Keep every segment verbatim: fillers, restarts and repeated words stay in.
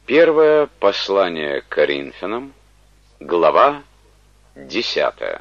Первое послание к Коринфянам, глава десятая.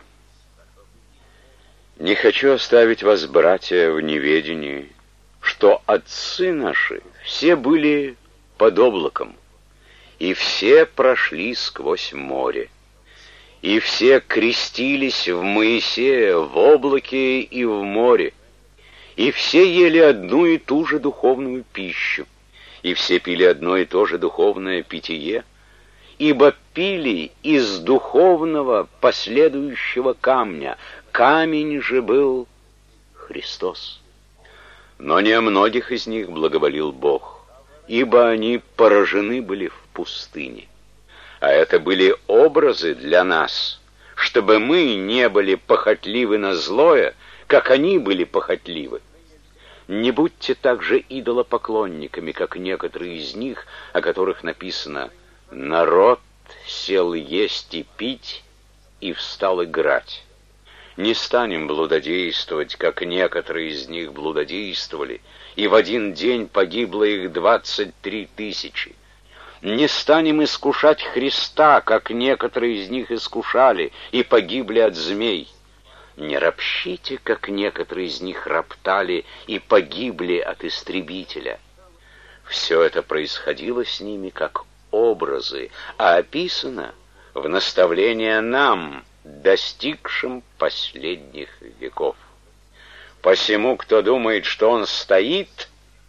«Не хочу оставить вас, братья, в неведении, что отцы наши все были под облаком, и все прошли сквозь море, и все крестились в Моисея в облаке и в море, и все ели одну и ту же духовную пищу, и все пили одно и то же духовное питье, ибо пили из духовного последующего камня, камень же был Христос. Но не о многих из них благоволил Бог, ибо они поражены были в пустыне. А это были образы для нас, чтобы мы не были похотливы на злое, как они были похотливы. Не будьте также идолопоклонниками, как некоторые из них, о которых написано: «Народ сел есть и пить, и встал играть». Не станем блудодействовать, как некоторые из них блудодействовали, и в один день погибло их двадцать три тысячи. Не станем искушать Христа, как некоторые из них искушали, и погибли от змей. Не ропщите, как некоторые из них роптали и погибли от истребителя. Все это происходило с ними как образы, а описано в наставление нам, достигшим последних веков. Посему, кто думает, что он стоит,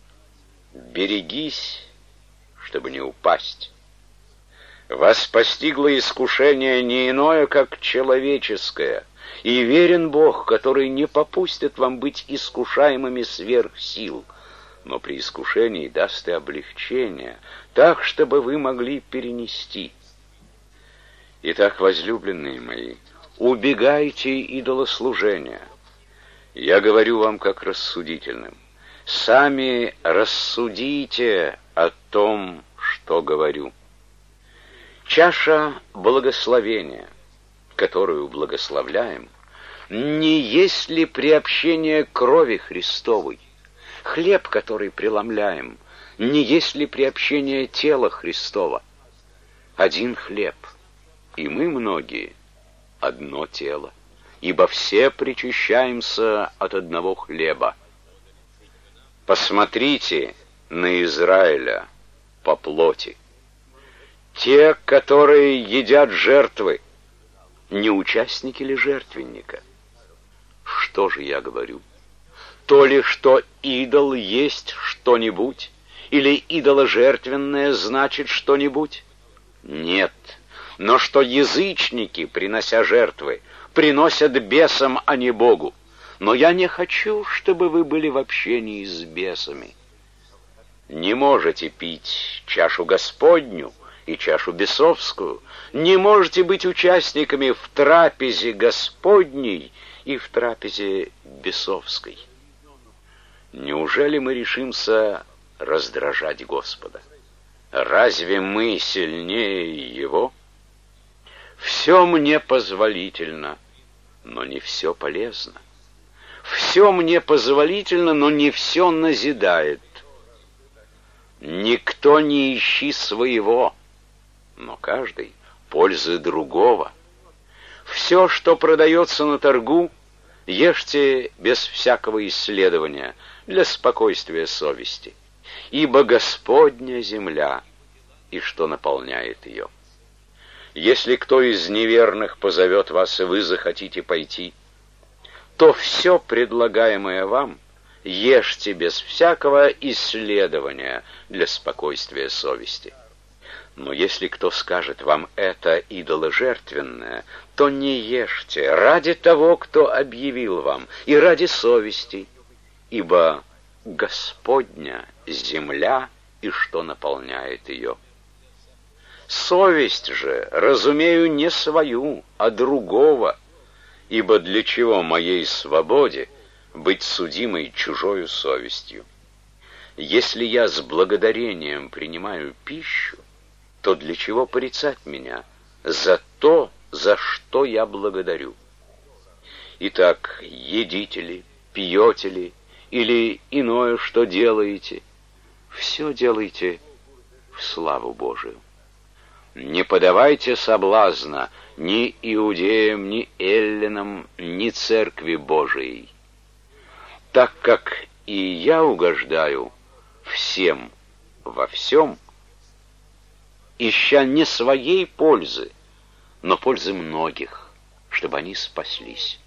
берегись, чтобы не упасть. Вас постигло искушение не иное, как человеческое, и верен Бог, который не попустит вам быть искушаемыми сверх сил, но при искушении даст и облегчение, так, чтобы вы могли перенести. Итак, возлюбленные мои, убегайте идолослужения. Я говорю вам как рассудительным. Сами рассудите о том, что говорю. Чаша благословения, которую благословляем, не есть ли приобщение крови Христовой? Хлеб, который преломляем, не есть ли приобщение тела Христова? Один хлеб, и мы многие одно тело, ибо все причащаемся от одного хлеба. Посмотрите на Израиля по плоти. Те, которые едят жертвы, не участники ли жертвенника? Что же я говорю? То ли, что идол есть что-нибудь, или идоложертвенное значит что-нибудь? Нет, но что язычники, принося жертвы, приносят бесам, а не Богу. Но я не хочу, чтобы вы были в общении с бесами. Не можете пить чашу Господню и чашу бесовскую, не можете быть участниками в трапезе Господней и в трапезе бесовской. Неужели мы решимся раздражать Господа? Разве мы сильнее Его? Все мне позволительно, но не все полезно. Все мне позволительно, но не все назидает. Никто не ищи своего, но каждый пользы другого. Все, что продается на торгу, ешьте без всякого исследования, для спокойствия совести. Ибо Господня земля, и что наполняет ее. Если кто из неверных позовет вас, и вы захотите пойти, то все предлагаемое вам ешьте без всякого исследования для спокойствия совести. Но если кто скажет вам это идоложертвенное, то не ешьте ради того, кто объявил вам, и ради совести, ибо Господня земля, и что наполняет ее. Совесть же, разумею, не свою, а другого, ибо для чего моей свободе быть судимой чужою совестью? Если я с благодарением принимаю пищу, то для чего порицать меня за то, за что я благодарю? Итак, едите ли, пьете ли, или иное, что делаете, все делайте в славу Божию. Не подавайте соблазна ни иудеям, ни эллинам, ни церкви Божией, так как и я угождаю всем во всем, ища не своей пользы, но пользы многих, чтобы они спаслись.